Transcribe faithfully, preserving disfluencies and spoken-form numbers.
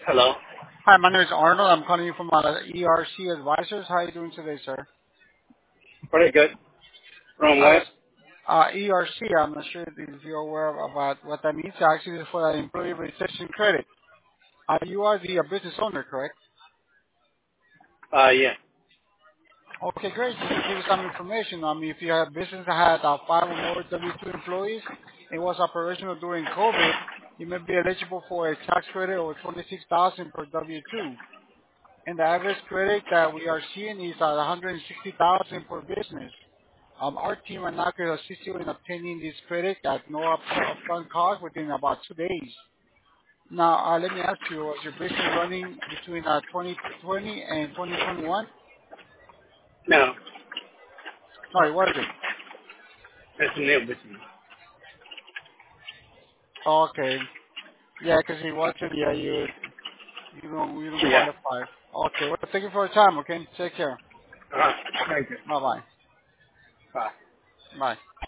Hello. Hi, my name is Arnold. I'm calling you from uh, E R C Advisors. How are you doing today, sir? Pretty good. From Uh, where? yes, uh, E R C, I'm not sure if you're aware about what that means. Actually, it's for the Employee Retention Credit. Uh, you are the uh, business owner, correct? Uh, yeah. Okay, great. Just to give you some information, I mean, if you have a business that had uh, five or more W two employees and was operational during COVID, you may be eligible for a tax credit of twenty-six thousand dollars per W two. And the average credit that we are seeing is uh, one hundred sixty thousand dollars per business. Um, our team are not going to assist you in obtaining this credit at no up- upfront cost within about two days. Now, uh, let me ask you, was your business running between uh, twenty twenty and twenty twenty-one? No, Sorry, was it? that's a new business. Oh, okay. Yeah, because it wasn't, yeah, you, you don't, you don't Yeah. qualify. Okay, well, thank you for your time, okay? Take care. Uh, thank you. Bye-bye. Bye. Bye.